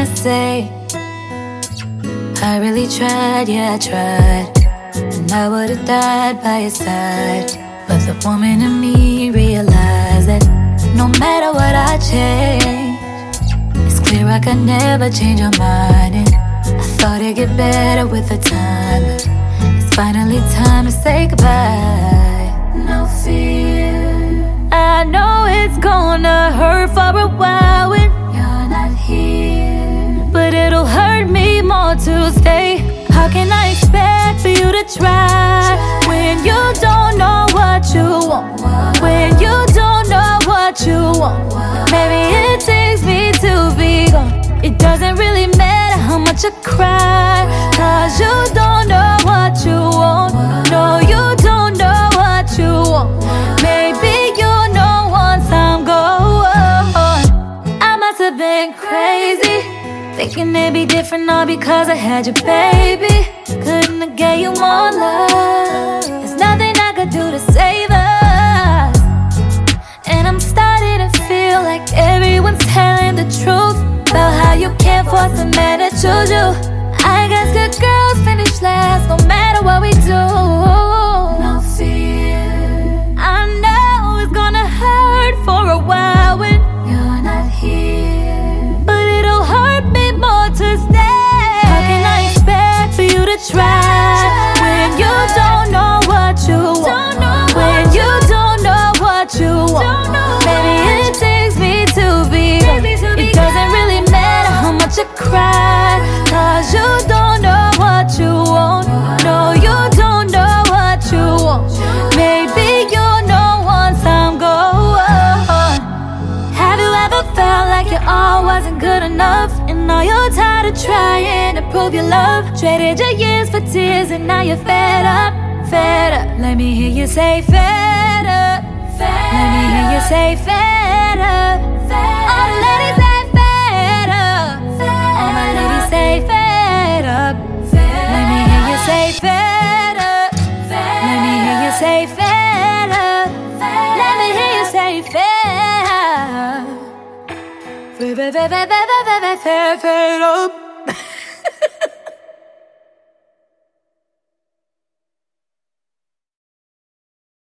say I really tried, yeah I tried, and I would've died by your side. But the woman in me realized that no matter what I change, it's clear I could never change your mind. And I thought it'd get better with the time, but it's finally time to say goodbye. No fear, I know it's gonna hurt for a while when you're not here, but it'll hurt me more to stay. How can I expect for you to try when you don't know what you want? When you don't know what you want, maybe it takes me to be gone. It doesn't really matter how much I cry, 'cause you don't know what you want. No, you don't know what you want. Maybe you know once I'm gone. I must have been crazy, thinking it'd be different all because I had your baby. Couldn't have gave you more love. There's nothing I could do to save us, and I'm starting to feel like everyone's telling the truth about how you can't force a man to choose you. I guess good girls finish last no matter what we do. No fear, I know it's gonna hurt for a while when you're not here, but it'll hurt me more to stay. How can I expect for you to try when you don't know what you want? When you don't know what you want, maybe it takes me to be gone. It doesn't really matter how much I cry, 'cause you don't know what you want. No, you don't know what you want. Maybe you'll know once I'm gone. Have you ever felt like your all wasn't good enough, and now you're tired of trying to prove your love? Traded your years for tears and now you're fed up, fed up. Let me hear you say fed up, let me hear you say fed up. All the ladies say fed up, all my ladies say fed up. Let me hear you say fed up, let me hear you say fed up. Let me hear you say fed up. Fed up.